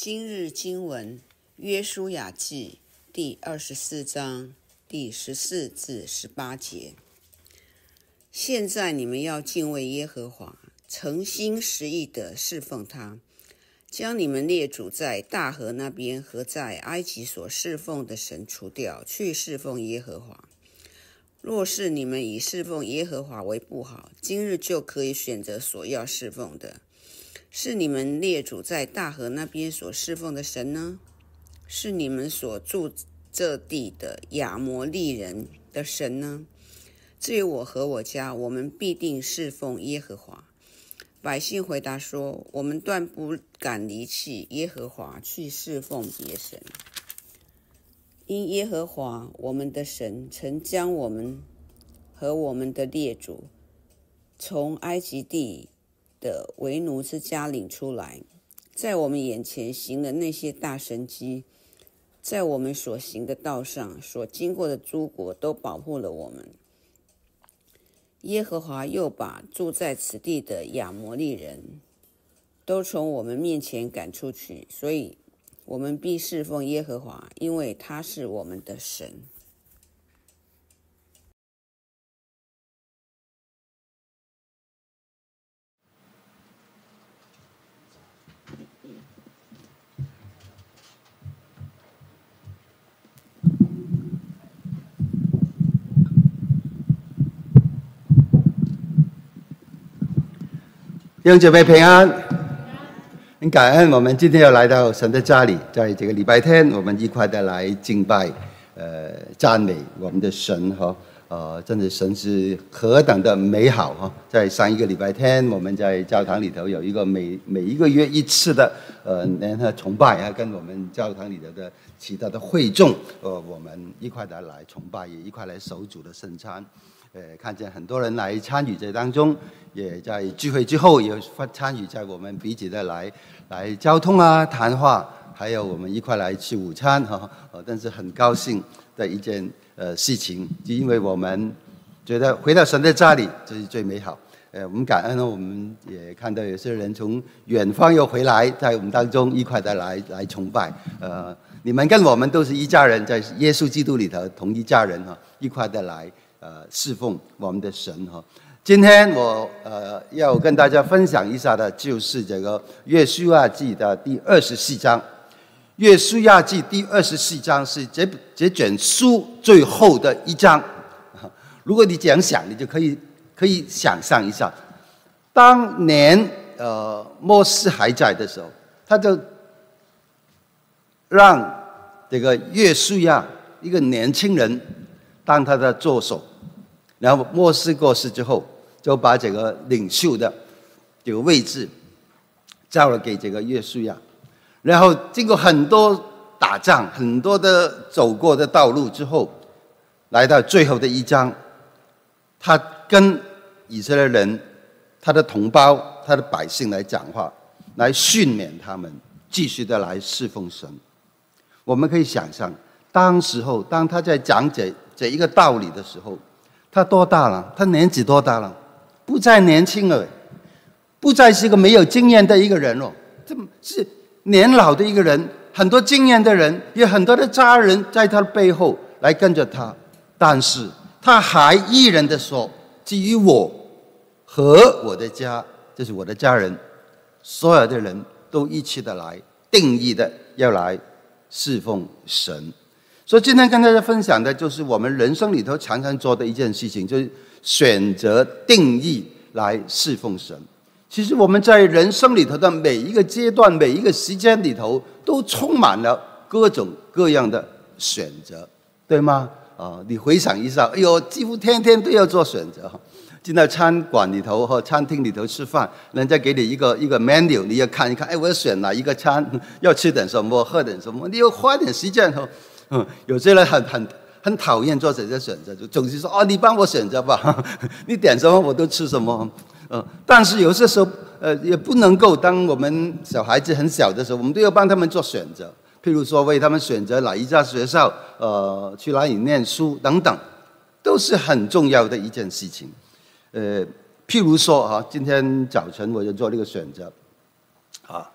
今日经文约书亚记第24章第14至18节。现在你们要敬畏耶和华，诚心实意地侍奉他，将你们列祖在大河那边和在埃及所侍奉的神除掉，去侍奉耶和华。若是你们以侍奉耶和华为不好，今日就可以选择所要侍奉的。是你们列祖在大河那边所侍奉的神呢？是你们所住这地的亚摩利人的神呢？至于我和我家，我们必定侍奉耶和华。百姓回答说：我们断不敢离弃耶和华，去侍奉别神。因耶和华我们的神曾将我们和我们的列祖从埃及地的为奴之家领出来，在我们眼前行的那些大神迹，在我们所行的道上所经过的诸国都保护了我们。耶和华又把住在此地的亚摩利人都从我们面前赶出去，所以我们必侍奉耶和华，因为他是我们的神。 弟兄姐妹平安，很感恩我们今天要来到神的家里，在这个礼拜天，我们一块的来敬拜、赞美我们的神哈。真的神是何等的美好哈！在上一个礼拜天，我们在教堂里头有一个每一个月一次的联合崇拜啊，跟我们教堂里头的其他的会众，我们一块的来崇拜，也一块来守主的圣餐。看见很多人来参与这当中，也在聚会之后也参与在我们彼此的来交通啊、谈话，还有我们一块来吃午餐哈。但是很高兴的一件事情，就因为我们觉得回到神的家里这是最美好。我们感恩呢，我们也看到有些人从远方又回来，在我们当中一块的来崇拜。你们跟我们都是一家人，在耶稣基督里头同一家人哈，一块的来侍奉我们的神哈。今天我要跟大家分享一下的，就是这个约书亚记的第24章。约书亚记第24章是这卷书最后的一章。如果你这样想，你就可以想象一下，当年摩西还在的时候，他就让这个约书亚一个年轻人当他的助手，然后摩西过世之后，就把这个领袖的这个位置交了给这个约书亚。然后经过很多打仗，很多的走过的道路之后，来到最后的一章，他跟以色列人、他的同胞、他的百姓来讲话，来训勉他们继续的来侍奉神。我们可以想象，当他在讲这一个道理的时候，他多大了？他年纪多大了？不再年轻了，不再是一个没有经验的一个人了，这是年老的一个人，很多经验的人，有很多的家人在他的背后来跟着他，但是他还依然的说：至于我和我的家，就是我的家人，所有的人都一起的来定义的要来侍奉神。所以今天跟大家分享的就是我们人生里头常常做的一件事情，就是选择定义来侍奉神。其实我们在人生里头的每一个阶段、每一个时间里头，都充满了各种各样的选择，对吗？你回想一下，哎呦，几乎天天都要做选择。进到餐馆里头或餐厅里头吃饭，人家给你一个 menu， 你要看一看，哎，我要选哪一个餐，要吃点什么，喝点什么，你要花点时间。有些人很讨厌做这些选择，就总是说你帮我选择吧，你点什么我都吃什么。但是有些时候也不能够，当我们小孩子很小的时候，我们都要帮他们做选择，譬如说为他们选择哪一家学校，去哪里念书等等，都是很重要的一件事情。譬如说今天早晨我就做这个选择，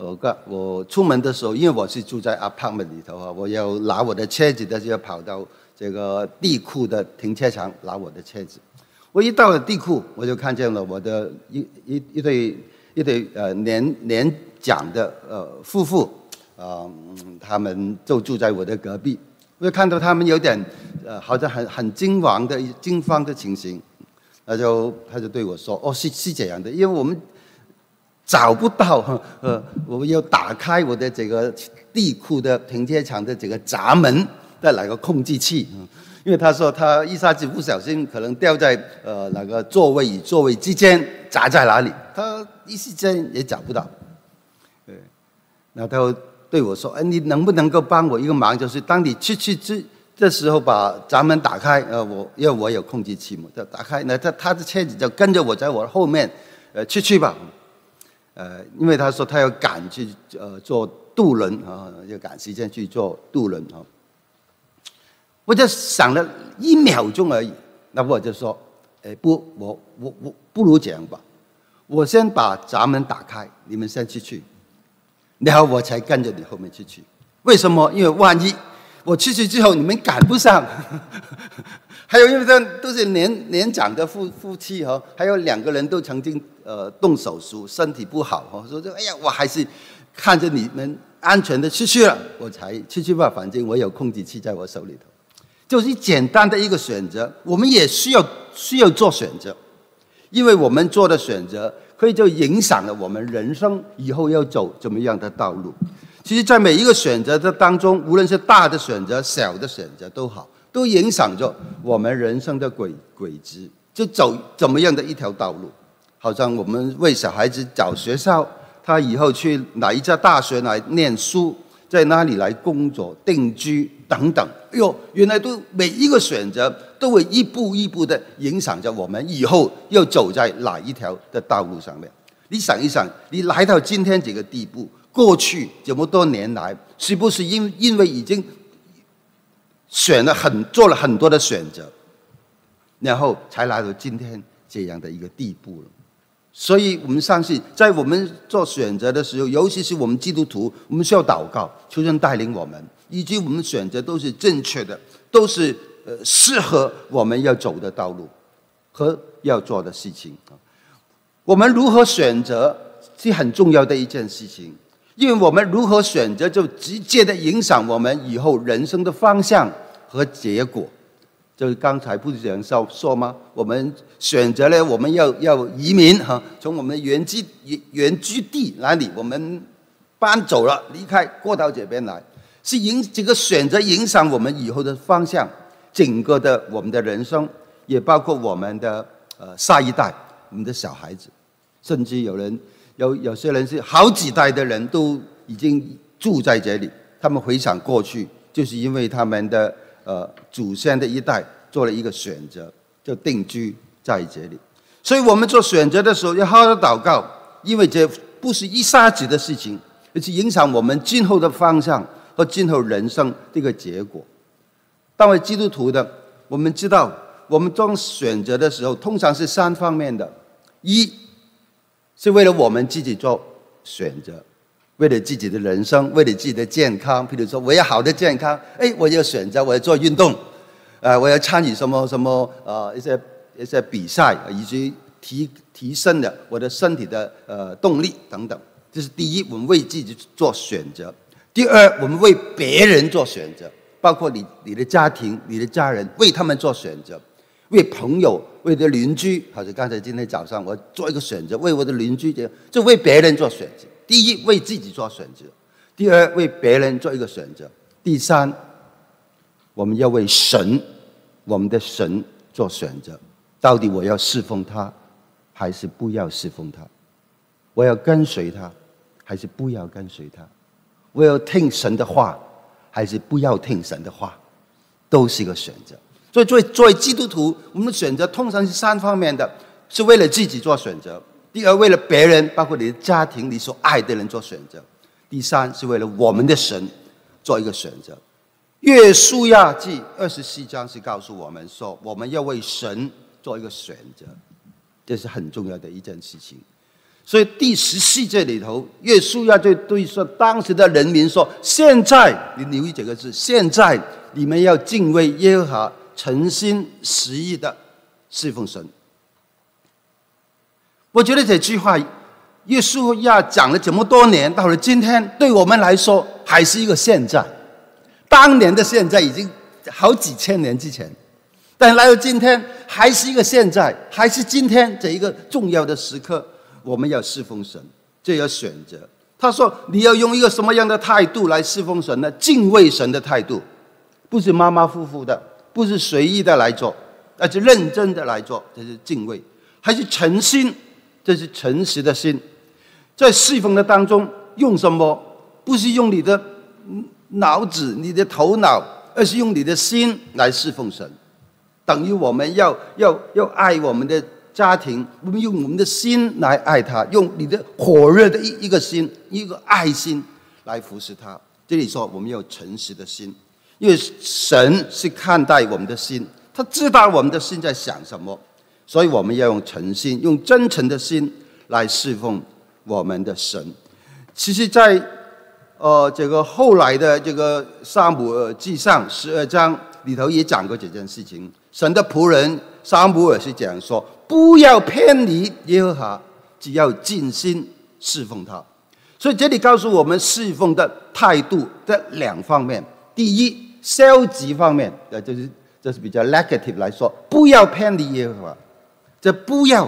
我出门的时候，因为我是住在 apartment 里头啊，我要拿我的车子的时候，跑到这个地库的停车场拿我的车子。我一到了地库，我就看见了我的一对年长的夫妇，他们就住在我的隔壁。我就看到他们有点好像很惊慌的情形，他就对我说：“哦，是这样的，因为我们找不到我要打开我的这个地库的停车场的这个闸门的那个控制器，因为他说他一下子不小心可能掉在那个座位与座位之间，砸在哪里，他一时间也找不到。”然后他对我说：“你能不能够帮我一个忙？就是当你去这时候把闸门打开，因为我有控制器嘛，就打开，那他的车子就跟着我在我后面，去吧。因为他说他要赶去做渡轮啊，要赶时间去做渡轮啊。我就想了1秒钟而已，那我就说：我不如这样吧，我先把闸门打开，你们先去。”然后我才跟着你后面去。为什么？因为万一我去之后你们赶不上，还有因为他都是年长的夫妻哈，还有2个人都曾经动手术，身体不好哈，所以哎呀，我还是看着你们安全的去了，我才去吧，反正我有控制器在我手里头，就是简单的一个选择。我们也需要做选择，因为我们做的选择可以就影响了我们人生以后要走怎么样的道路。其实在每一个选择的当中，无论是大的选择小的选择都好，都影响着我们人生的轨迹，就走怎么样的一条道路。好像我们为小孩子找学校，他以后去哪一家大学来念书，在哪里来工作定居等等，哎呦，原来都每一个选择都会一步一步的影响着我们以后要走在哪一条的道路上面。你想一想，你来到今天这个地步，过去这么多年来，是不是因为已经做了很多的选择，然后才来到今天这样的一个地步了？所以我们相信，在我们做选择的时候，尤其是我们基督徒，我们需要祷告，求神带领我们，以及我们选择都是正确的，都是适合我们要走的道路和要做的事情。我们如何选择是很重要的一件事情，因为我们如何选择就直接的影响我们以后人生的方向和结果。就是刚才不是这样说吗？我们选择了我们要移民哈，从我们的原居地哪里，我们搬走了，离开过到这边来，是这个选择影响我们以后的方向，整个的我们的人生，也包括我们的下一代，我们的小孩子，甚至有些人是好几代的人都已经住在这里，他们回想过去，就是因为他们的祖先的一代做了一个选择，就定居在这里。所以我们做选择的时候要好好祷告，因为这不是一下子的事情，而是影响我们今后的方向和今后人生这个结果。当为基督徒的，我们知道我们做选择的时候通常是3方面的：一是为了我们自己做选择，为了自己的人生，为了自己的健康。譬如说我要好的健康，我要选择我要做运动，我要参与什么一些比赛，以及提升了我的身体的动力等等。这是第一，我们为自己做选择。第二，我们为别人做选择，包括你的家庭、你的家人，为他们做选择，为朋友、为的邻居。好像刚才今天早上我做一个选择，为我的邻居，就为别人做选择。第一，为自己做选择；第二，为别人做一个选择；第三，我们要为神，我们的神做选择。到底我要侍奉他，还是不要侍奉他？我要跟随他，还是不要跟随他？我要听神的话，还是不要听神的话？都是一个选择。所以作为基督徒，我们的选择通常是3方面的，是为了自己做选择；第二，为了别人，包括你的家庭、你所爱的人做选择；第三，是为了我们的神做一个选择。约书亚记24章是告诉我们说，我们要为神做一个选择，这是很重要的一件事情。 所以第14节里头，约书亚就对说当时的人民说：现在，你留意这个字，现在你们要敬畏耶和华，诚心实意的侍奉神。我觉得这句话，约书亚讲了这么多年，到了今天，对我们来说还是一个现在。当年的现在已经好几千年之前，但来到今天还是一个现在，还是今天这一个重要的时刻，我们要侍奉神，就要选择。他说：你要用一个什么样的态度来侍奉神呢？敬畏神的态度，不是马马虎虎的，不是随意的来做，而是认真的来做，这是敬畏；还是诚心，这是诚实的心。在侍奉的当中，用什么？不是用你的脑子、你的头脑，而是用你的心来侍奉神。等于我们要爱我们的家庭，我们用我们的心来爱他，用你的火热的一个心，一个爱心来服侍他。这里说我们要诚实的心，因为神是看待我们的心，他知道我们的心在想什么，所以我们要用诚心，用真诚的心来侍奉我们的神。其实在这个后来的这个撒母耳记上12章里头也讲过这件事情。神的仆人撒母耳是这样说：不要偏离耶和华，只要尽心侍奉他。所以这里告诉我们侍奉的态度的两方面。第一，消极方面，这是比较 negative 来说，不要偏离耶和华，这不要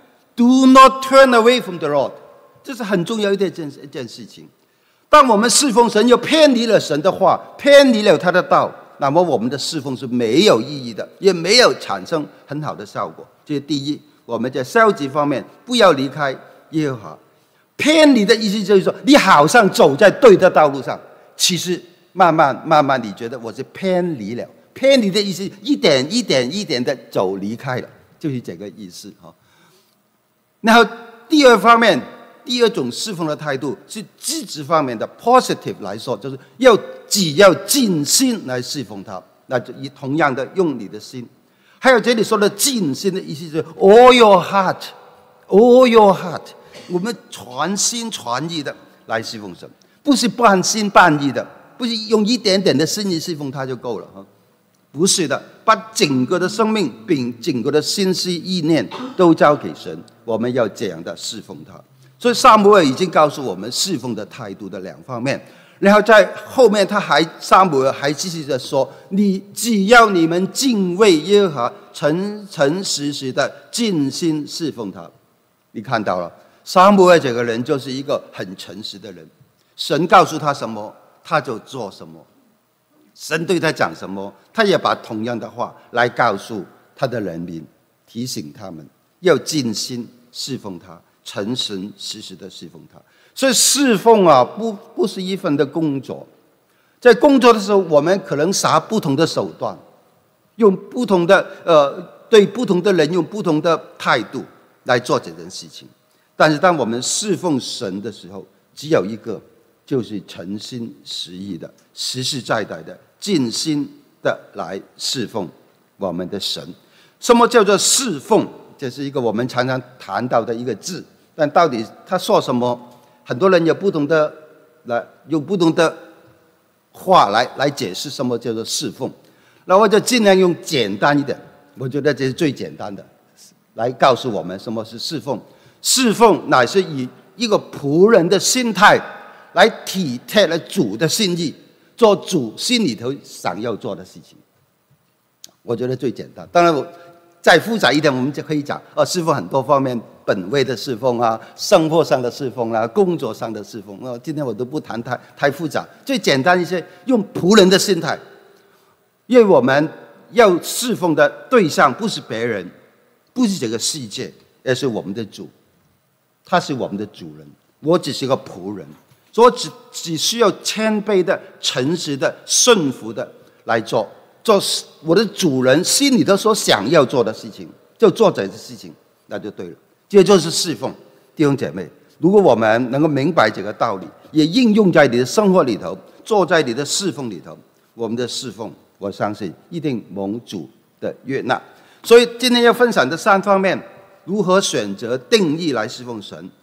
do not turn away from the Lord， 这是很重要一件事情。当我们侍奉神又偏离了神的话，偏离了他的道，那么我们的侍奉是没有意义的，也没有产生很好的效果。这是第一，我们在消极方面不要离开耶和华。偏离的意思就是说，你好像走在对的道路上，其实慢慢你觉得我是偏离了。偏离的意思一点的走离开了，就是这个意思。然后第二方面，第二种侍奉的态度是积极方面的 positive 来说，就是只要尽心来侍奉他，那就同样的用你的心。还有这里说的尽心的意思是 all your heart，all your heart， 我们全心全意的来侍奉神，不是半心半意的，不是用一点点的心意侍奉他就够了，不是的，把整个的生命并整个的心思意念都交给神，我们要这样的侍奉他。所以撒母耳已经告诉我们侍奉的态度的两方面，然后在后面撒母耳还继续的说：只要你们敬畏耶和华，诚实的尽心侍奉他。你看到了，撒母耳这个人就是一个很诚实的人，神告诉他什么他就做什么，神对他讲什么，他也把同样的话来告诉他的人民，提醒他们要尽心侍奉他，诚实的侍奉他。所以侍奉不是一份的工作，在工作的时候，我们可能撒不同的手段，用不同的对不同的人用不同的态度来做这件事情。但是当我们侍奉神的时候，只有一个，就是诚心实意的、实实在在的、尽心的来侍奉我们的神。什么叫做侍奉？这是一个我们常常谈到的一个字，但到底他说什么？很多人有不同的用不同的话来解释什么叫做侍奉。那我就尽量用简单一点，我觉得这是最简单的，来告诉我们什么是侍奉。侍奉乃是以一个仆人的心态来体贴了主的心意，做主心里头想要做的事情。我觉得最简单。当然我再复杂一点，我们就可以讲侍奉很多方面，本位的侍奉生活上的侍奉工作上的侍奉。今天我都不谈太复杂，最简单一些，用仆人的心态。因为我们要侍奉的对象不是别人，不是这个世界，而是我们的主，他是我们的主人，我只是个仆人，所以我只需要谦卑的、诚实的、顺服的来做我的主人心里头所想要做的事情，就做这些事情，那就对了。这就是侍奉。弟兄姐妹，如果我们能够明白这个道理，也应用在你的生活里头，做在你的侍奉里头，我们的侍奉，我相信一定蒙主的悦纳。所以今天要分享的3方面，如何选择定义来侍奉神，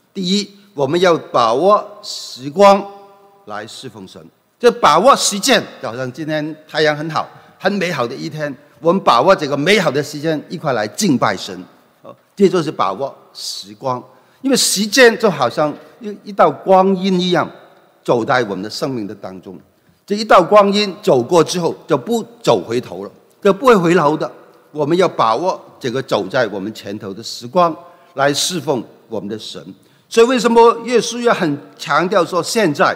第一，我们要把握时光来侍奉神，就把握时间，就好像今天太阳很好，很美好的一天，我们把握这个美好的时间，一块来敬拜神。这就是把握时光，因为时间就好像一道光阴一样，走在我们的生命的当中。这一道光阴走过之后，就不走回头了，就不会回头的。我们要把握这个走在我们前头的时光，来侍奉我们的神。所以为什么耶稣要很强调说现在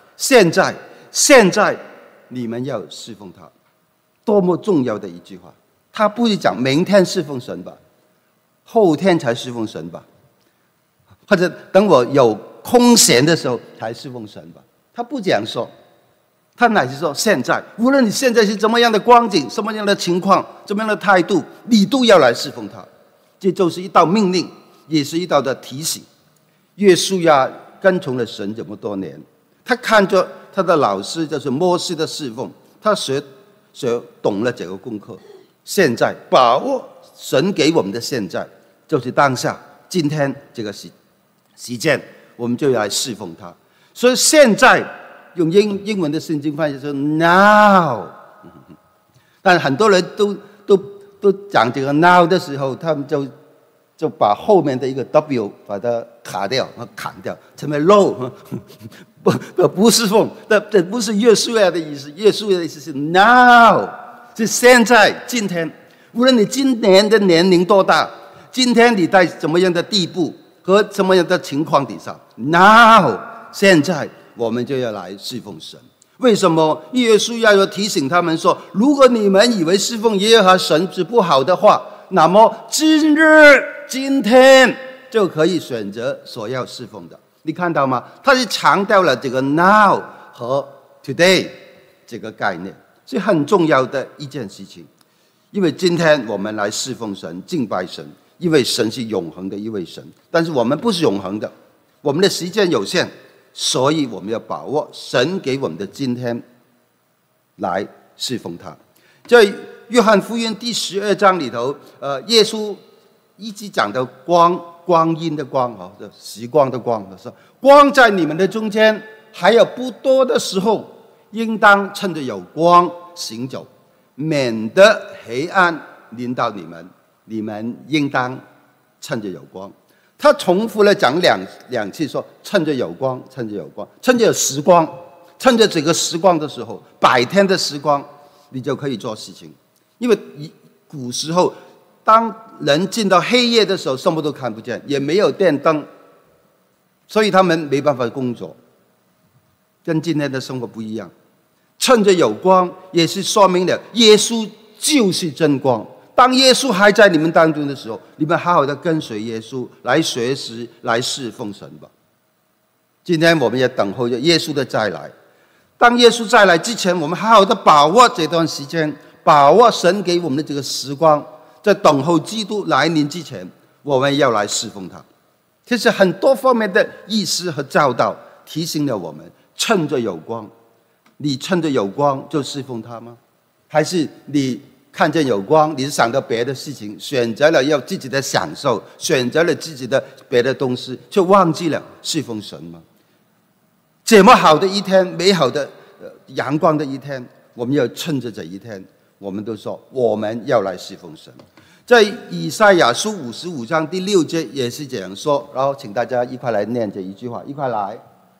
你们要侍奉他，多么重要的一句话。他不是讲明天侍奉神吧，后天才侍奉神吧，或者等我有空闲的时候才侍奉神吧。他不这样说，他乃是说现在，无论你现在是怎么样的光景，什么样的情况，怎么样的态度，你都要来侍奉他。这就是一道命令，也是一道的提醒。约书亚跟从了神这么多年，他看着他的老师就是摩西的侍奉，他学懂了这个功课。现在把握神给我们的现在，就是当下今天这个时间，我们就要来侍奉他。所以现在用英文的圣经翻译说 now， 但很多人都讲这个 now 的时候，他们就把后面的一个 W 把它砍掉，成为 low， 不侍奉。这不是约书亚的意思，约书亚的意思是 now， 是现在今天。无论你今年的年龄多大，今天你在怎么样的地步和怎么样的情况底下 ，now 现在我们就要来侍奉神。为什么约书亚要提醒他们说，如果你们以为侍奉耶和华神是不好的话，那么今天就可以选择所要侍奉的。你看到吗？他是强调了这个 now 和 today 这个概念，是很重要的一件事情。因为今天我们来侍奉神、敬拜神，因为神是永恒的一位神，但是我们不是永恒的，我们的时间有限，所以我们要把握神给我们的今天来侍奉他。在约翰福音第12章里头，耶稣一直讲到光阴的光，时光的光，说光在你们的中间还有不多的时候，应当趁着有光行走，免得黑暗临到你们。你们应当趁着有光。他重复了讲两次，说趁着有光，趁着有光，趁着有时光，趁着这个时光的时候，白天的时光，你就可以做事情。因为古时候，当人进到黑夜的时候，什么都看不见，也没有电灯，所以他们没办法工作，跟今天的生活不一样。趁着有光，也是说明了耶稣就是真光。当耶稣还在你们当中的时候，你们好好的跟随耶稣，来学习，来侍奉神吧。今天我们也等候着耶稣的再来。当耶稣再来之前，我们好好的把握这段时间，把握神给我们的这个时光，在等候基督来临之前，我们要来侍奉他。这是很多方面的意思和教导，提醒了我们趁着有光。你趁着有光就侍奉他吗？还是你看见有光，你是想到别的事情，选择了要自己的享受，选择了自己的别的东西，就忘记了侍奉神吗？这么好的一天，美好的阳光的一天，我们要趁着这一天，我们都说我们要来侍奉神。在以赛亚书55章第6节也是这样说，然后请大家一块来念这一句话，一块来。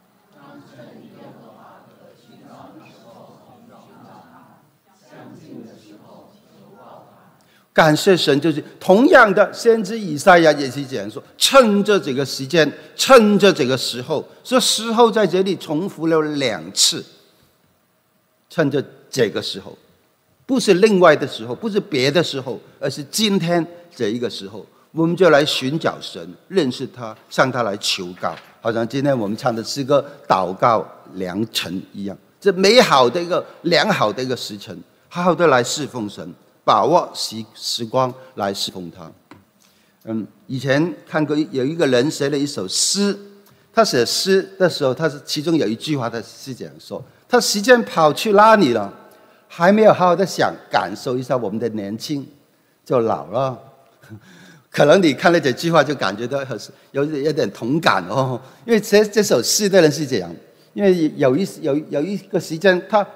感谢神，就是同样的，先知以赛亚也是这样说，趁着这个时间，趁着这个时候，这时候在这里重复了2次，趁着这个时候，不是另外的时候，不是别的时候，而是今天这一个时候，我们就来寻找神，认识他，向他来求告，好像今天我们唱的诗歌祷告良辰一样，这美好的一个良好的一个时辰，好好的来侍奉神，把握时光来侍奉他。以前看过有一个人写了一首诗，他写诗的时候，他是其中有一句话，他是这样说：他时间跑去哪里了？还没有好好的想感受一下我们的年轻，就老了。 可能你看了这句话就感觉到有点同感哦，因为这首诗的人是这样，因为有一个时间，他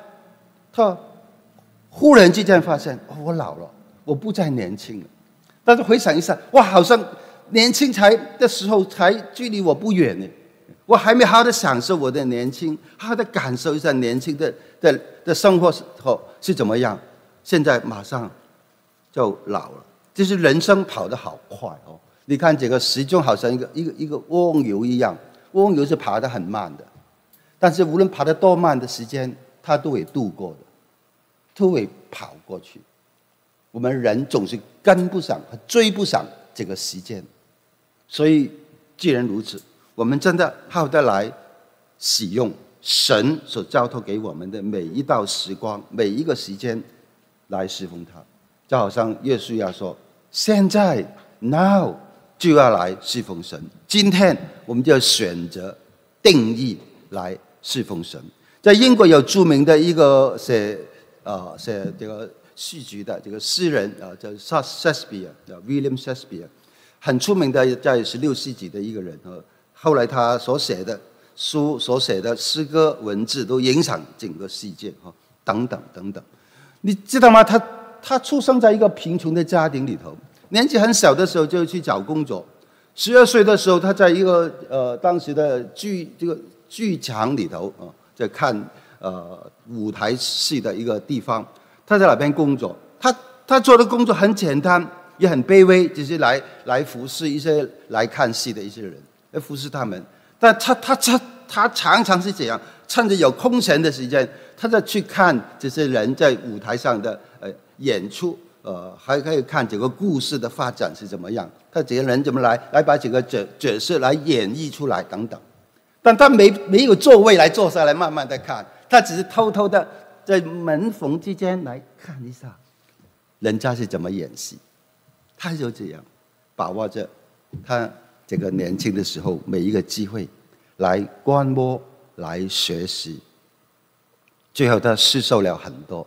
忽然之间发现，哦，我老了，我不再年轻了。但是回想一下，哇，好像年轻的时候才距离我不远呢，我还没好好的享受我的年轻，好好的感受一下年轻的生活后是怎么样。现在马上就老了，就是人生跑得好快哦。你看这个时钟好像一个蜗牛一样，蜗牛是爬得很慢的，但是无论爬得多慢的时间，它都会度过的，都会跑过去。我们人总是跟不上和追不上这个时间，所以既然如此，我们真的好好的来使用神所交托给我们的每一道时光，每一个时间来侍奉他。就好像约书亚说，现在 now 就要来侍奉神，今天我们就要选择定义来侍奉神。在英国有著名的一个写这个戏剧的这个诗人叫 Shakespeare， 叫 William Shakespeare， 很出名的，在16世纪的一个人。后来他所写的书、所写的诗歌文字都影响整个世界等等等等。你知道吗？他出生在一个贫穷的家庭里头，年纪很小的时候就去找工作。12岁的时候，他在一个当时的剧场里头在看舞台戏的一个地方，他在那边工作。他做的工作很简单，也很卑微，只是来服侍一些来看戏的一些人，来服侍他们。但他常常是这样，趁着有空闲的时间，他就去看这些人在舞台上的演出，还可以看这个故事的发展是怎么样，他这些人怎么来把这个角色来演绎出来等等。但他没有座位来坐下来慢慢的看，他只是偷偷的在门缝之间来看一下人家是怎么演戏。他就这样把握着他这个年轻的时候每一个机会来观摩，来学习。最后他吸收了很多。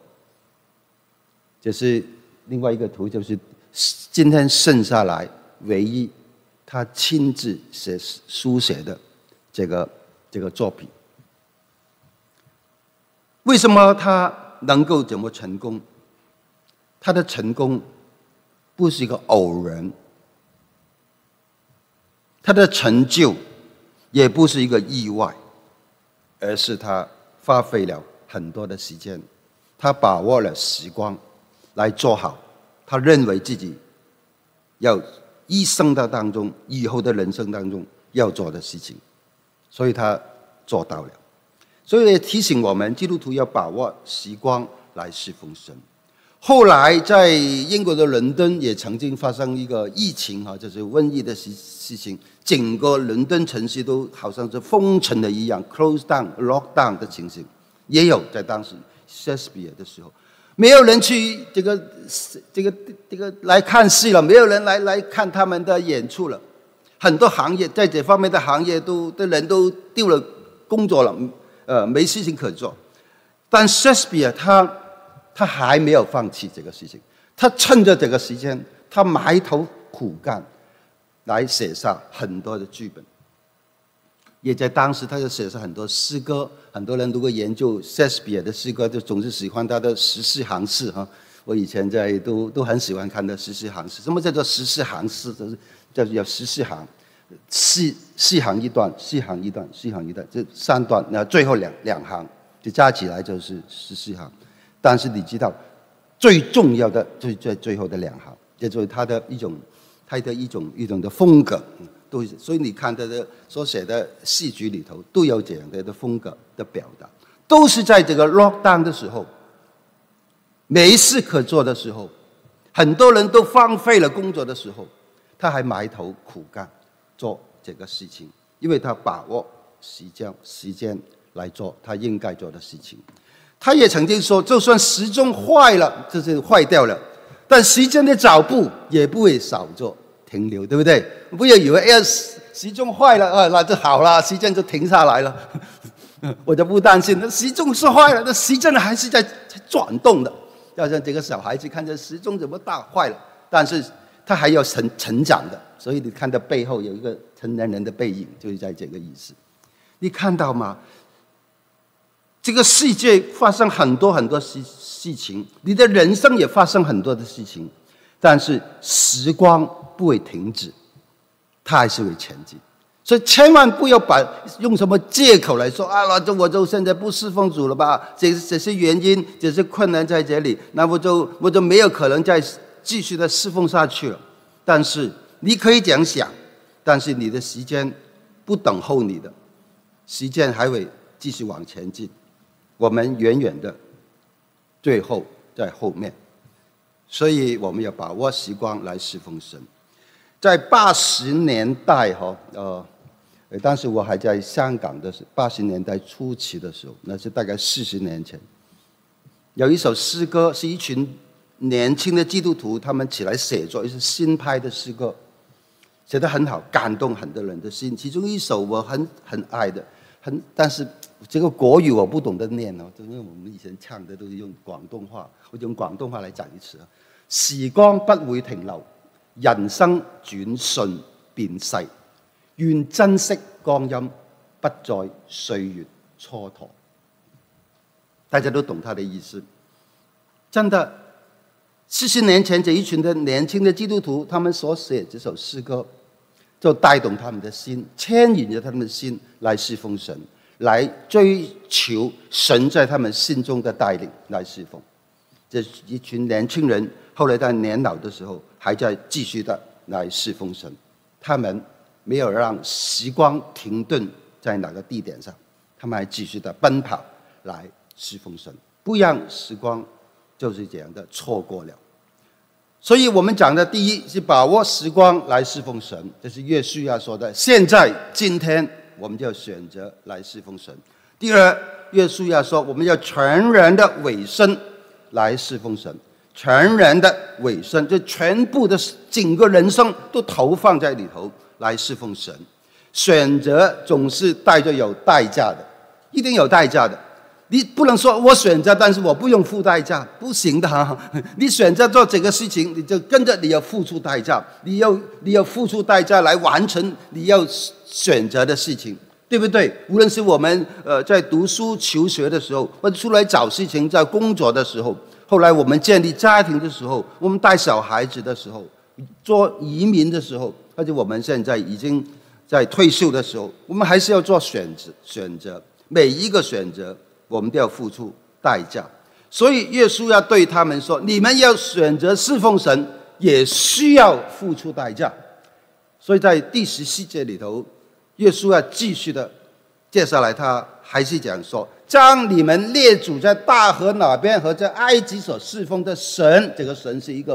就是另外一个图，就是今天剩下来唯一他亲自书写的这个作品。为什么他能够这么成功？他的成功不是一个偶然，他的成就也不是一个意外，而是他花费了很多的时间，他把握了时光来做好他认为自己要一生的当中，以后的人生当中要做的事情，所以他做到了。所以也提醒我们基督徒要把握时光来侍奉神。后来在英国的伦敦也曾经发生一个疫情就是瘟疫的事情，整个伦敦城市都好像是封城的一样 ，close down、lock down 的情形，也有在当时 Shakespeare 的时候。没有人去这个来看戏了，没有人来看他们的演出了。很多行业在这方面的行业的人都丢了工作了，没事情可做。但 Shakespeare 他还没有放弃这个事情，他趁着这个时间，他埋头苦干，来写下很多的剧本。也在当时，他就写下很多诗歌。很多人如果研究 Shakespeare 的诗歌，就总是喜欢他的14行诗我以前都很喜欢看的14行诗。什么叫做14行诗？就是叫有14行，4行一段，4行一段，4行一段，这3段，那最后两行就加起来就是14行。但是你知道，最重要的就是在最后的2行，也就是他的一种的风格。所以你看他的所写的戏剧里头都有这样的风格的表达，都是在这个 lockdown 的时候，没事可做的时候，很多人都荒废了工作的时候，他还埋头苦干做这个事情，因为他把握时间来做他应该做的事情。他也曾经说，就算时钟坏了，就是坏掉了，但时间的脚步也不会少做停留，对不对？不要以为时钟坏了那就好了，时间就停下来了。我就不担心，那时钟是坏了，那时针还是在转动的。要像这个小孩子看着时钟怎么大坏了，但是他还要成长的，所以你看到背后有一个成年人的背影，就是在这个意思。你看到吗？这个世界发生很多很多事情，你的人生也发生很多的事情，但是时光不会停止，它还是会前进。所以千万不要用什么借口来说啊，我就现在不侍奉主了吧？这是原因，这是困难在这里，那我就没有可能再继续的侍奉下去了。但是你可以这样想，但是你的时间不等候你的，时间还会继续往前进。我们远远的，最后在后面，所以我们要把握时光来侍奉神。在80年代当时我还在香港的时候，80年代初期的时候，那是大概40年前，有一首诗歌是一群年轻的基督徒他们起来写作，是新派的诗歌，写得很好，感动很多人的心。其中一首我很爱的，但是这个国语我不懂得念哦，因为我们以前唱的都是用广东话，我用广东话来讲一次啊。時光不會停留，人生轉瞬變逝，願珍惜光陰，不在歲月蹉跎。大家都懂他的意思。真的，40年前这一群的年轻的基督徒，他们所写这首诗歌，就带动他们的心，牵引着他们的心来侍奉神，来追求神在他们心中的带领，来侍奉。这一群年轻人后来在年老的时候，还在继续的来侍奉神。他们没有让时光停顿在哪个地点上，他们还继续的奔跑来侍奉神，不让时光就是这样的错过了。所以我们讲的第一是把握时光来侍奉神，这是约书亚说的。现在今天我们就选择来侍奉神。第二，约书亚说我们要全然的委身来侍奉神，全然的委身，就全部的整个人生都投放在里头来侍奉神。选择总是带着有代价的，一定有代价的。你不能说我选择，但是我不用付代价，不行的哈。你选择做这个事情，你就跟着你要付出代价，你要付出代价来完成你要选择的事情，对不对？无论是我们在读书求学的时候，或者出来找事情，在工作的时候，后来我们建立家庭的时候，我们带小孩子的时候，做移民的时候，或者我们现在已经在退休的时候，我们还是要做选择，每一个选择我们都要付出代价。所以约书亚对他们说，你们要选择侍奉神，也需要付出代价。所以在第14节里头，约书亚继续的接下来他还是讲说，将你们列祖在大河那边和在埃及所侍奉的神，这个神是一个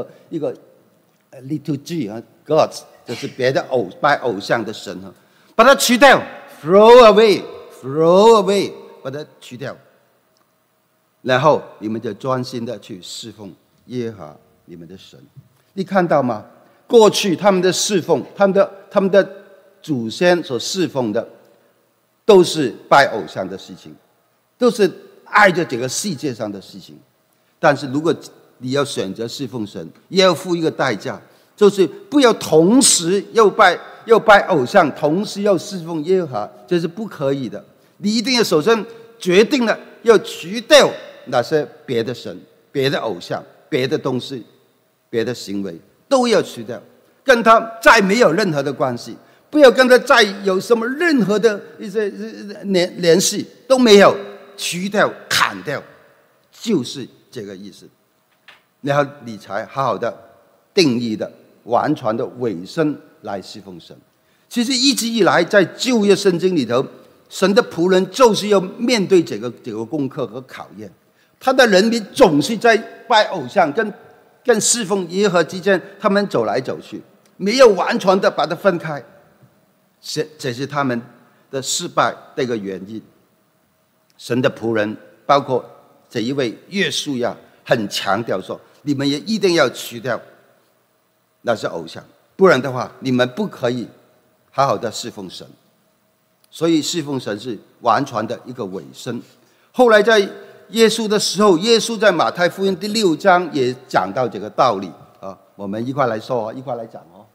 liturgy 啊 ，gods， 就是别的拜偶像的神啊，把它去掉 ，throw away， 把它去掉，然后你们就专心的去侍奉耶和华你们的神。你看到吗？过去他们的侍奉，他们的祖先所侍奉的，都是拜偶像的事情，都是爱着这个世界上的事情。但是如果你要选择侍奉神，也要付一个代价，就是不要同时又拜偶像，同时又侍奉耶和华，这是不可以的。你一定要首先决定了要除掉那些别的神、别的偶像、别的东西、别的行为，都要除掉，跟他再没有任何的关系，不要跟他再有什么任何的一些联系都没有，除掉、砍掉，就是这个意思。然后你才好好的定义的、完全的委身来侍奉神。其实一直以来在旧约圣经里头，神的仆人就是要面对这个功课和考验。他的人民总是在拜偶像跟侍奉耶和华之间，他们走来走去，没有完全的把它分开，这是他们的失败的一个原因。神的仆人，包括这一位约书亚，很强调说，你们也一定要除掉那些偶像，不然的话，你们不可以好好的侍奉神。所以侍奉神是完全的一个委身。后来在耶稣的时候，耶稣在马太福音第6章也讲到这个道理啊。 我们一块来说，一块来讲哦。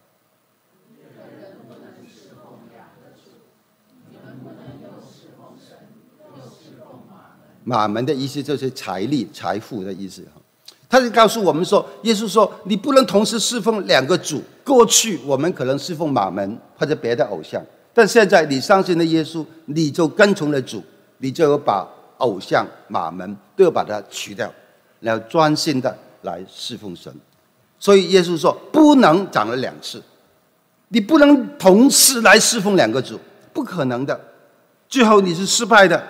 马门的意思就是财力、财富的意思。他就告诉我们说，耶稣说你不能同时侍奉两个主。过去我们可能侍奉马门或者别的偶像，但现在你相信了耶稣，你就跟从了主，你就要把偶像马门都要把它取掉，然后专心的来侍奉神。所以耶稣说不能讲了两次，你不能同时来侍奉两个主，不可能的，最后你是失败的。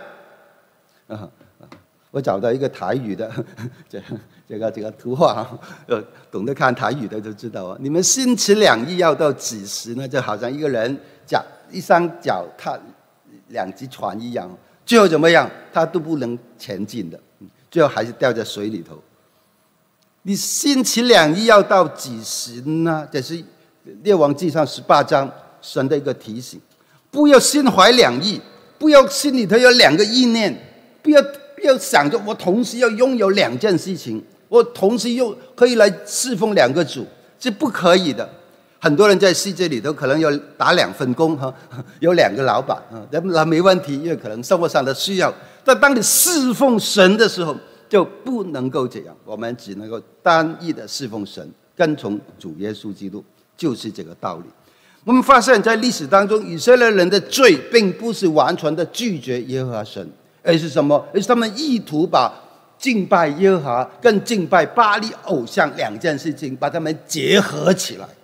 我找到一个台语的这个图画，懂得看台语的就知道啊。你们星期两日要到几时呢？就好像一个人一双脚踏两只船一样，最后怎么样？他都不能前进的，最后还是掉在水里头。你星期两日要到几时呢？这是列王纪上18章神的一个提醒，不要心怀两意，不要心里头有两个意念，不要想着我同时要拥有两件事情，我同时又可以来侍奉两个主，这不可以的。很多人在世界里头可能要打2份工，有2个老板，那没问题，因为可能生活上的需要。但当你侍奉神的时候，就不能够这样，我们只能够单一的侍奉神，跟从主耶稣基督，就是这个道理。我们发现在历史当中，以色列人的罪并不是完全的拒绝耶和华神，而是什么？而是他们意图把敬拜耶和华跟敬拜巴力偶像两件事情把它们结合起来，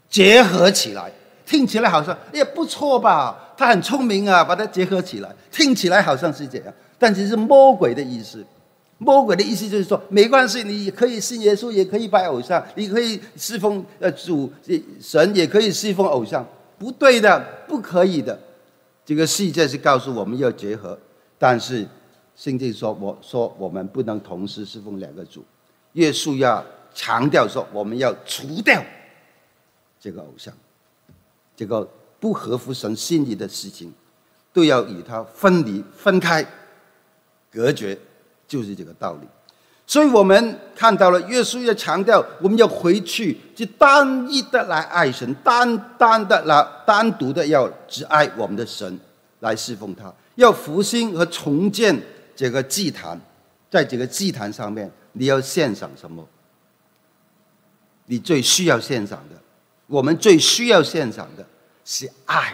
听起来好像也不错吧？他很聪明啊，把它结合起来，听起来好像是这样，但其实是魔鬼的意思。魔鬼的意思就是说，没关系，你可以信耶稣，也可以拜偶像，你可以侍奉主神，也可以侍奉偶像，不对的，不可以的。这个世界是告诉我们要结合，但是圣经说我们不能同时侍奉两个主。耶稣要强调说，我们要除掉这个偶像，这个不合乎神心意的事情，都要与它分离、分开、隔绝。就是这个道理。所以我们看到了耶稣要强调，我们要回去就单一的来爱神，单独的要只爱我们的神，来侍奉他，要复兴和重建这个祭坛。在这个祭坛上面，你要献上什么？你最需要献上的，我们最需要献上的是爱，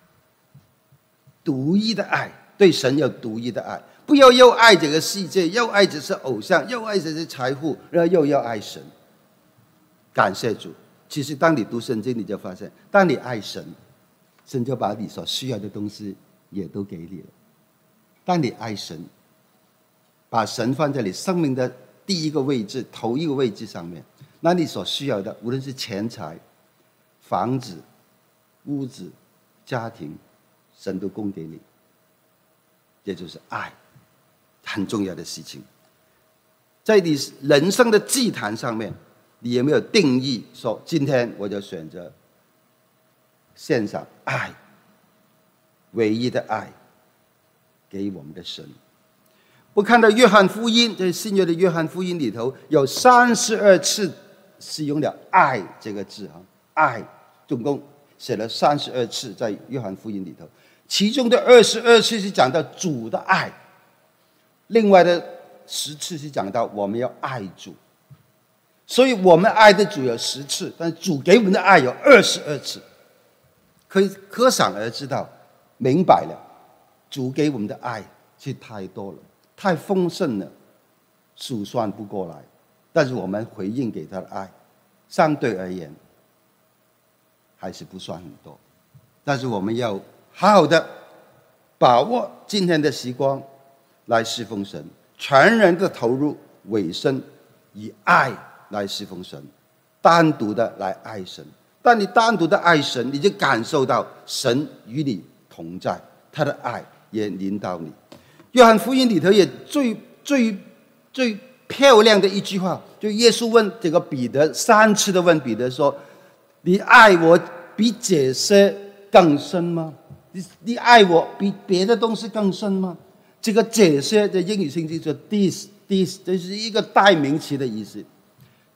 独一的爱，对神有独一的爱。不要又爱这个世界，又爱这些偶像，又爱这些财富，然后又要爱神。感谢主！其实当你读圣经，你就发现，当你爱神，神就把你所需要的东西也都给你了。当你爱神，把神放在你生命的第一个位置、头一个位置上面，那你所需要的，无论是钱财、房子、屋子、家庭，神都供给你。这就是爱。很重要的事情，在你人生的祭坛上面，你有没有定义说，今天我就选择献上爱，唯一的爱给我们的神？我看到约翰福音，在新约的约翰福音里头，有32次使用了爱这个字，爱总共写了32次在约翰福音里头，其中的22次是讲到主的爱。另外的10次是讲到我们要爱主，所以我们爱的主有10次，但主给我们的爱有22次，可想而知道，明白了，主给我们的爱是太多了，太丰盛了，数算不过来。但是我们回应给他的爱，相对而言还是不算很多。但是我们要好好的把握今天的时光，来侍奉神，全然的投入委身，以爱来侍奉神，单独的来爱神。当你单独的爱神，你就感受到神与你同在，他的爱也临到你。约翰福音里头也最漂亮的一句话，就耶稣问这个彼得3次的问彼得说：“你爱我比这些更深吗？你爱我比别的东西更深吗？”这个这些在英语圣经说 this， 这是一个代名词的意思。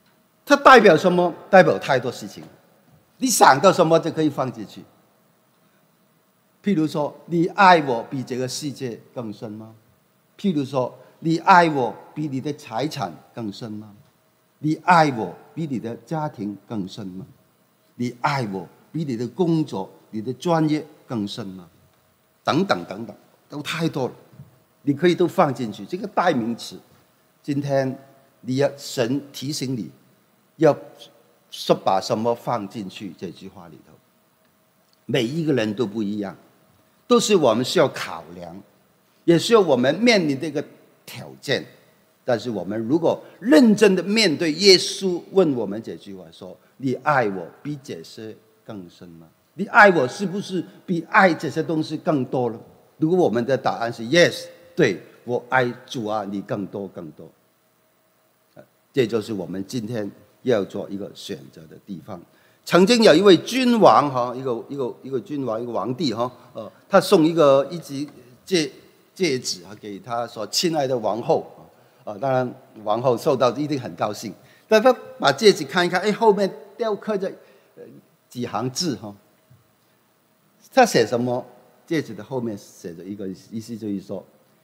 它代表什么？代表太多事情。你想到什么就可以放进去。譬如说，你爱我比这个世界更深吗？譬如说，你爱我比你的财产更深吗？你爱我比你的家庭更深吗？你爱我比你的工作、你的专业更深吗？等等等等，都太多了，你可以都放进去。这个代名词，今天神提醒你，要把什么放进去这句话里头。每一个人都不一样，都是我们需要考量，也需要我们面临的一个条件。但是我们如果认真的面对耶稣问我们这句话说：“你爱我比这些更深吗？你爱我是不是比爱这些东西更多了？”如果我们的答案是 yes， 对，我爱主啊，你更多更多。这就是我们今天要做一个选择的地方。曾经有一位君王哈，一个君王，一个皇帝哈，他送一只戒指给他所亲爱的王后。当然王后收到一定很高兴，但他把戒指看一看，后面雕刻着几行字哈。他写什么？戒指的后面写着一个意思，就是说：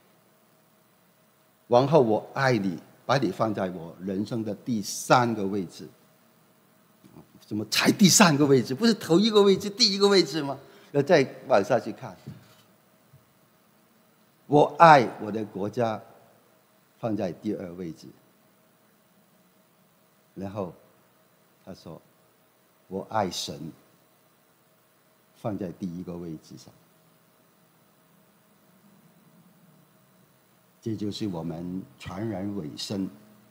王后，我爱你，把你放在我人生的第3个位置。怎么才第3个位置？不是头一个位置、第1个位置吗？要再往下去看，我爱我的国家。放在第2位置，然后他说：“我爱神。”放在第1个位置上。这就是我们传人尾声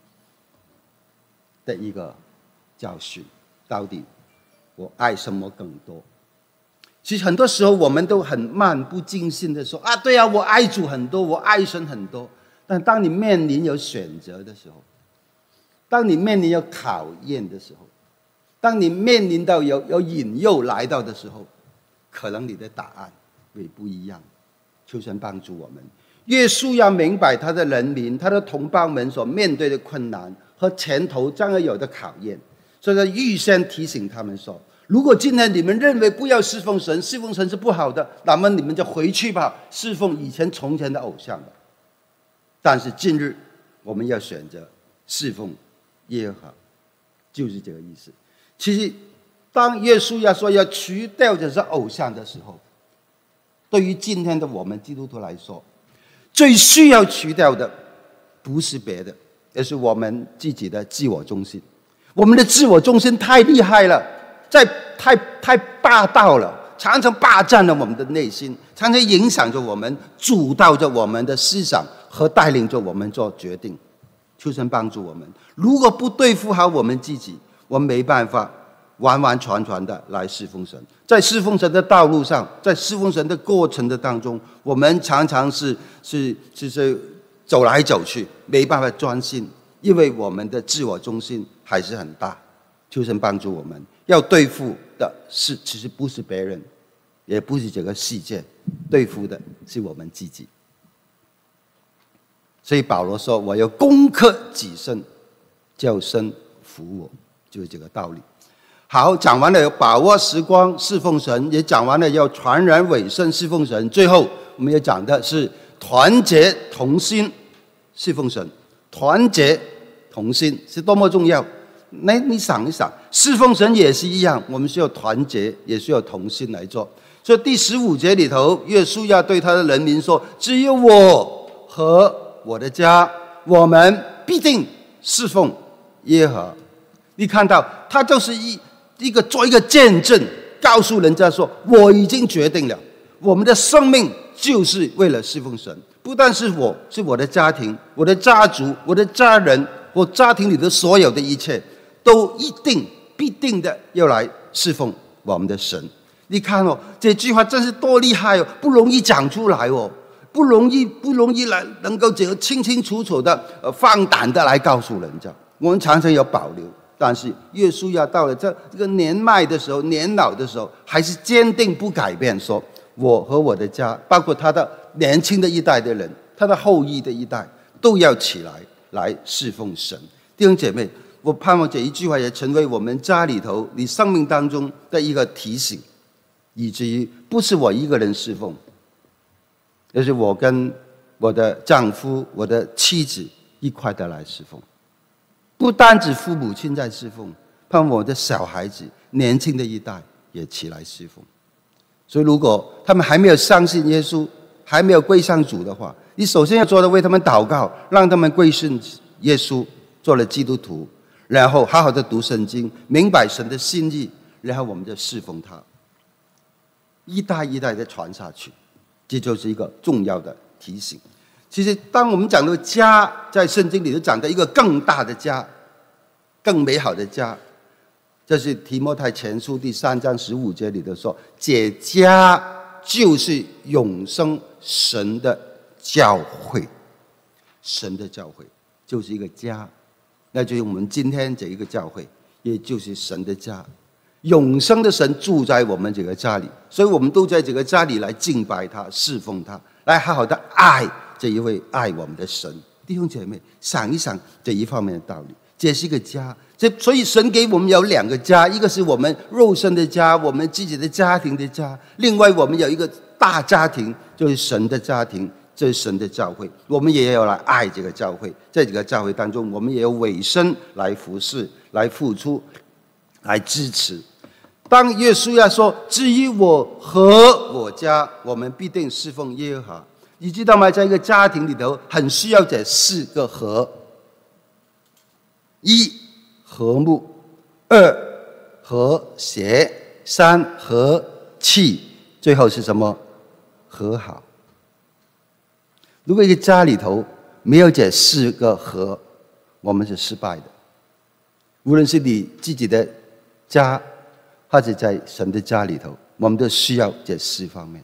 的一个教训。到底我爱什么更多？其实很多时候我们都很漫不经心的说：“对啊，我爱主很多，我爱神很多。”但当你面临有选择的时候，当你面临有考验的时候，当你面临到有引诱来到的时候，可能你的答案会不一样。求神帮助我们。耶稣要明白他的人民、他的同胞们所面对的困难和前头将要有的考验，所以他预先提醒他们说：如果今天你们认为不要侍奉神，侍奉神是不好的，那么你们就回去吧，侍奉从前的偶像吧。但是今日我们要选择侍奉耶和华，就是这个意思。其实当耶稣要说要除掉这些偶像的时候，对于今天的我们基督徒来说，最需要除掉的不是别的，而是我们自己的自我中心。我们的自我中心太厉害了，太霸道了，常常霸占了我们的内心，常常影响着我们，主导着我们的思想和带领着我们做决定。求神帮助我们，如果不对付好我们自己，我们没办法完完全全的来侍奉神。在侍奉神的道路上，在侍奉神的过程的当中，我们常常是走来走去，没办法专心，因为我们的自我中心还是很大。求神帮助我们，要对付的其实不是别人，也不是这个世界，对付的是我们自己。所以保罗说：“我要攻克己身，叫身服我。”就是这个道理。好，讲完了有把握时光侍奉神，也讲完了要传人委身侍奉神，最后我们要讲的是团结同心侍奉神。团结同心是多么重要！你想一想，侍奉神也是一样，我们需要团结，也需要同心来做。所以第15节里头，耶稣要对他的人民说：“只有我和我的家，我们必定侍奉耶和华。”你看到他就是做一个见证，告诉人家说：“我已经决定了，我们的生命就是为了侍奉神。不但是我，是我的家庭、我的家族、我的家人，我家庭里的所有的一切，都必定的要来侍奉我们的神。”你看哦，这句话真是多厉害哦，不容易讲出来哦，不容易来能够这个清清楚楚的放胆的来告诉人家。我们常常有保留，但是耶稣要到了这个年迈的时候、年老的时候，还是坚定不改变，说：“我和我的家，包括他的年轻的一代的人，他的后裔的一代，都要起来侍奉神。”弟兄姐妹， 我盼望这一句话也成为我们家里头你生命当中的一个提醒，以至于不是我一个人侍奉，而是我跟我的丈夫、我的妻子一块的来侍奉。不单指父母亲在侍奉，盼望我的小孩子、年轻的一代也起来侍奉。所以如果他们还没有相信耶稣，还没有归向主的话，你首先要做的为他们祷告，让他们归信耶稣，做了基督徒，然后好好的读圣经，明白神的心意，然后我们就侍奉他，一代一代的传下去。这就是一个重要的提醒。其实当我们讲到家，在圣经里头讲的一个更大的家，更美好的家，这是提摩太前书第3章15节里头说，这家就是永生神的教会。神的教会就是一个家，那就是我们今天这一个教会，也就是神的家。永生的神住在我们这个家里，所以我们都在这个家里来敬拜他、侍奉他，来好好的爱这一位爱我们的神。弟兄姐妹，想一想这一方面的道理，这是一个家。所以神给我们有2个家，一个是我们肉身的家，我们自己的家庭的家；另外我们有一个大家庭，就是神的家庭，这是神的教会。我们也要来爱这个教会，在这个教会当中，我们也有委身来服侍、来付出、来支持。当约书亚说：“至于我和我家，我们必定侍奉耶和华。”你知道吗？在一个家庭里头，很需要这4个和：1和睦，2和谐，3和气，最后是什么？和好。如果一个家里头没有这4个和，我们是失败的。无论是你自己的家，或者在神的家里头，我们都需要这4方面。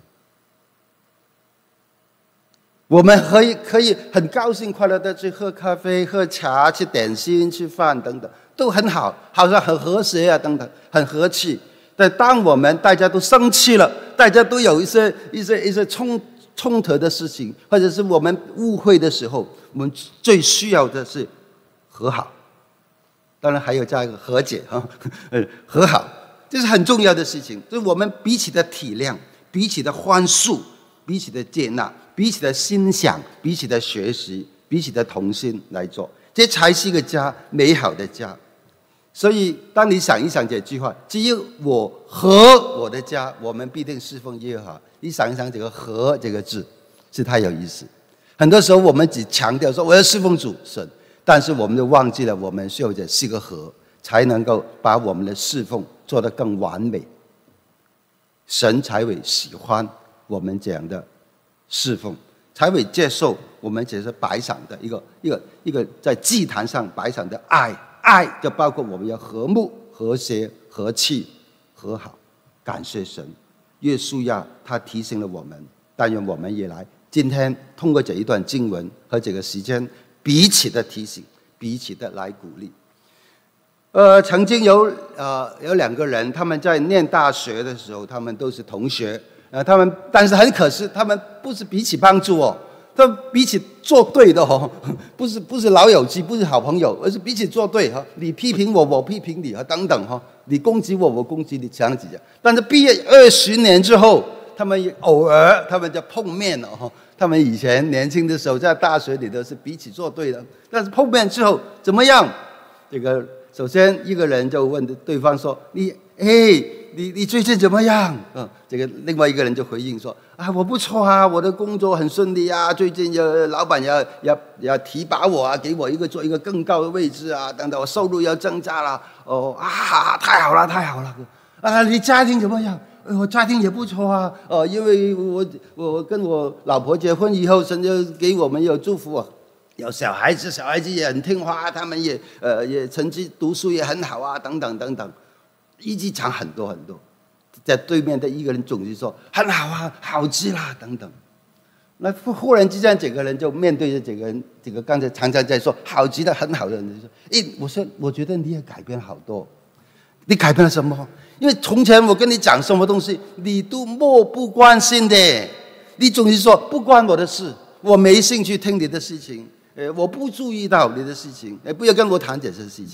我们可以很高兴快乐的去喝咖啡、喝茶、吃点心、吃饭等等，都很好，好像很和谐啊等等，很和气。但当我们大家都生气了，大家都有一些冲突的事情，或者是我们误会的时候，我们最需要的是和好。当然还有加一个和解和好，这是很重要的事情。就是我们彼此的体谅、彼此的宽恕、彼此的接纳、彼此的欣赏、彼此的学习、彼此的同心来做，这才是一个家，美好的家。所以当你想一想这句话，只有我和我的家，我们必定侍奉耶和华。你想一想这个和这个字是太有意思。很多时候我们只强调说我要侍奉主神，但是我们就忘记了我们需要这4个和，才能够把我们的侍奉做得更完美，神才会喜欢我们这样的侍奉，才会接受我们这是摆上的一个在祭坛上摆上的爱。爱就包括我们要和睦、和谐、和气、和好。感谢神，约书亚他提醒了我们，但愿我们也来今天通过这一段经文和这个时间，彼此的提醒，彼此的来鼓励。曾经有2个人，他们在念大学的时候，他们都是同学，但是很可惜，他们不是彼此帮助哦，他们彼此作对的哦，不是老友记，不是好朋友，而是彼此作对哈，你批评我，我批评你等等哈，你攻击我，我攻击你，这样子。但是毕业20年之后，他们偶尔他们就碰面了哈。他们以前年轻的时候在大学里头是彼此作对的，但是碰面之后怎么样？这个首先一个人就问对方说：“你最近怎么样？”这个另外一个人就回应说：“我不错啊，我的工作很顺利啊，最近老板要提拔我啊，给我做一个更高的位置啊，等等，我收入要增加了。太好了，太好了！你家庭怎么样？我家庭也不错啊。因为我跟我老婆结婚以后，神就给我们有祝福我。”有小孩子也很听话，他们也成绩读书也很好啊，等等等等，一直讲很多很多。在对面的一个人总是说很好啊，好极啦，等等。那忽然之间，这个人就面对着这个人，这个刚才常常在说好极了，很好的人就说：“我觉得你也改变好多。你改变了什么？因为从前我跟你讲什么东西，你都漠不关心的，你总是说不关我的事，我没兴趣听你的事情。”我不注意到你的事情，不要跟我谈这些事情。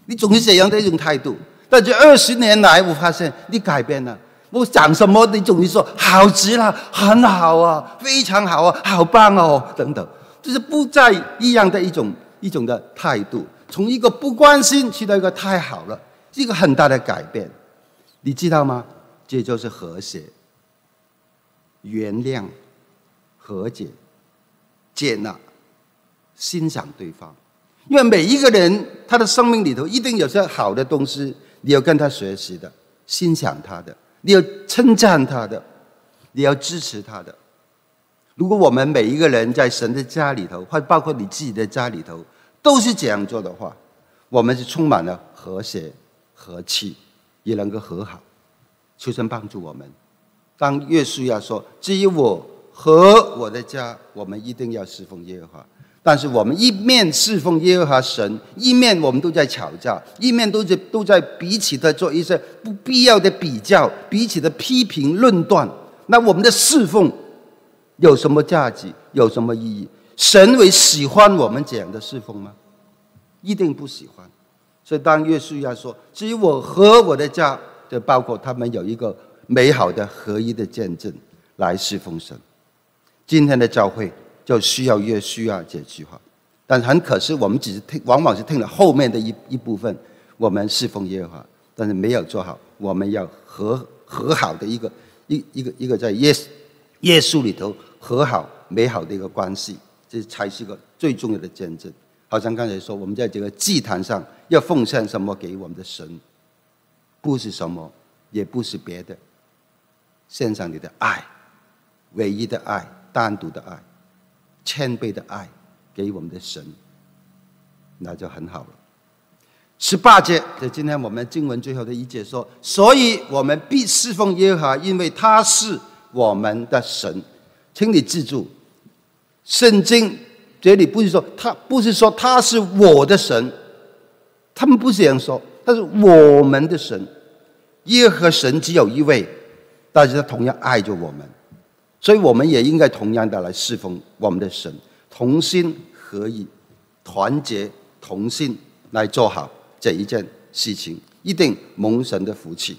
你总是这样的一种态度。但这20年来，我发现你改变了。我讲什么，你总是说好极了，很好啊，非常好啊，好棒哦，等等，就是不再一样的一种的态度，从一个不关心去到一个太好了，是一个很大的改变。你知道吗？这就是和谐、原谅、和解、接纳、欣赏对方。因为每一个人他的生命里头一定有些好的东西，你要跟他学习的，欣赏他的，你要称赞他的，你要支持他的。如果我们每一个人在神的家里头，或包括你自己的家里头，都是这样做的话，我们是充满了和谐、和气，也能够和好。求神帮助我们。当约书亚说：“至于我和我的家，我们一定要侍奉耶和华。”但是我们一面侍奉耶和华神，一面我们都在吵架，一面都在彼此的做一些不必要的比较，彼此的批评论断。那我们的侍奉有什么价值？有什么意义？神会喜欢我们这样的侍奉吗？一定不喜欢。所以当约书亚说：“至于我和我的家”，就包括他们有一个美好的合一的见证来侍奉神。今天的教会就需要约书亚这句话，但很可惜，我们只是往往是听了后面的一部分，我们侍奉耶和华，但是没有做好我们要和好的一个在耶稣里头和好美好的一个关系，这才是个最重要的见证。好像刚才说，我们在这个祭坛上要奉献什么给我们的神，不是什么，也不是别的，献上你的爱，唯一的爱，单独的爱，谦卑的爱给我们的神，那就很好了。18节，就今天我们经文最后的一节说：“所以我们必侍奉耶和华，因为他是我们的神。”请你记住，圣经这里不是说他是我的神，他们不是这样说，他是我们的神。耶和华神只有一位，但是他同样爱着我们，所以我们也应该同样的来侍奉我们的神，同心合意，团结同心来做好这一件事情，一定蒙神的福气。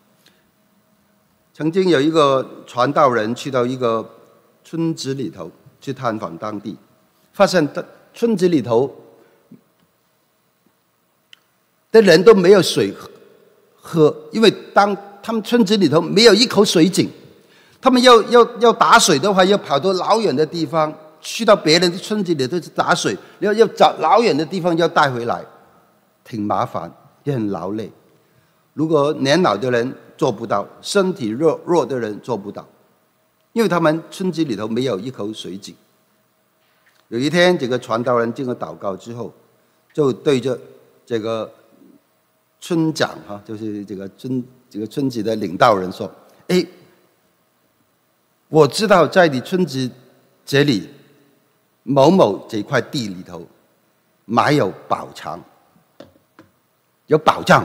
曾经有一个传道人去到一个村子里头去探访当地，发现村子里头的人都没有水喝，因为当他们村子里头没有一口水井，他们要打水的话，要跑到老远的地方，去到别人的村子里头去打水，要找老远的地方要带回来，挺麻烦，也很劳累。如果年老的人做不到，身体弱的人做不到，因为他们村子里头没有一口水井。有一天，这个传道人经过祷告之后，就对着这个村长就是这个村子的领导人说：“哎，我知道在你村子这里某某这块地里头埋有宝藏，有宝藏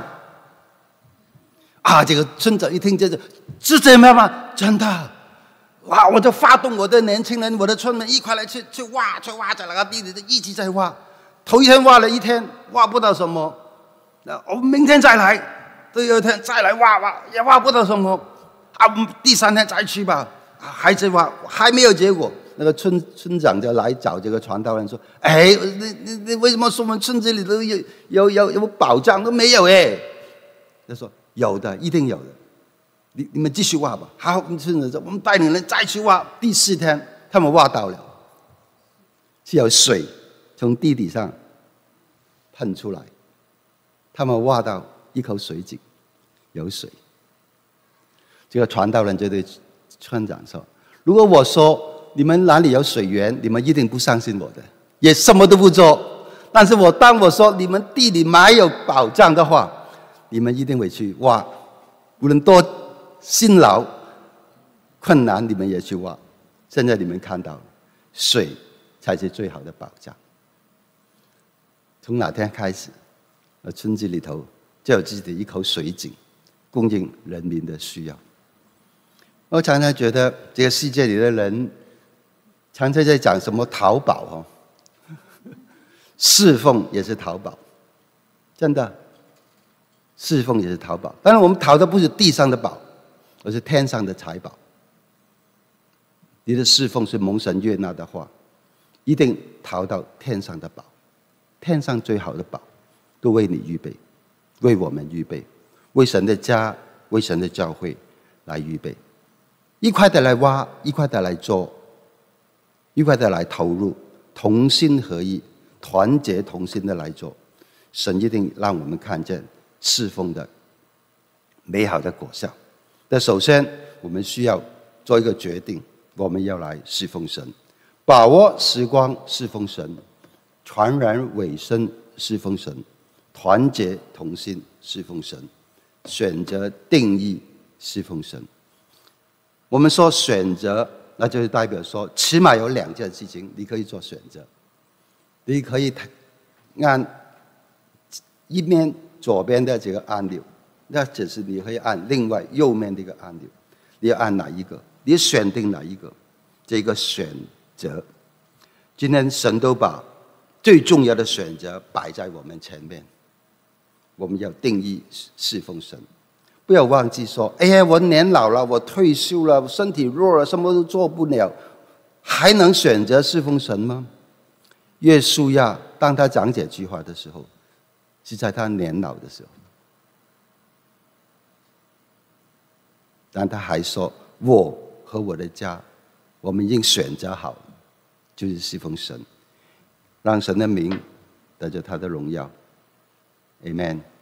啊！”这个村长一听是这样吗？真的。哇！我就发动我的年轻人，我的村民一块来去挖，在那个地里一直在挖。头一天挖了一天，挖不到什么。我们明天再来，第二天再来挖，也挖不到什么。我们第3天再去吧，还在挖，还没有结果。那个村长就来找这个传道人说：“哎，你为什么说我们村子里头有宝藏都没有？”他说：“有的，一定有的。你们继续挖吧。”好，我们带领人再去挖。第4天，他们挖到了，是有水从地底上喷出来。他们挖到一口水井，有水。这个传道人就对村长说：“如果我说你们哪里有水源，你们一定不相信我的，也什么都不做。但是当我说你们地里埋有宝藏的话，你们一定会去挖，无论多辛劳困难，你们也去挖。现在你们看到，水才是最好的宝藏。从哪天开始，村子里头就有自己的一口水井，供应人民的需要。”我常常觉得这个世界里的人常常在讲什么淘宝侍奉也是淘宝，真的侍奉也是讨宝。当然，我们讨的不是地上的宝，而是天上的财宝。你的侍奉是蒙神悦纳的话，一定讨到天上的宝。天上最好的宝，都为你预备，为我们预备，为神的家，为神的教会来预备。一块的来挖，一块的来做，一块的来投入，同心合意，团结同心的来做。神一定让我们看见侍奉的美好的果效。但首先，我们需要做一个决定，我们要来侍奉神，把握时光侍奉神，传然委身侍奉神，团结同心侍奉神，选择定义侍奉神。我们说选择，那就是代表说起码有2件事情你可以做选择。你可以按一面左边的这个按钮，那只是你可以按另外右面的一个按钮，你要按哪一个？你选定哪一个？这个选择，今天神都把最重要的选择摆在我们前面，我们要定义侍奉神。不要忘记说，哎呀，我年老了，我退休了，我身体弱了，什么都做不了，还能选择侍奉神吗？约书亚当他讲这句话的时候，是在他年老的时候，但他还说，我和我的家，我们已经选择好，就是侍奉神，让神的名得着他的荣耀。Amen。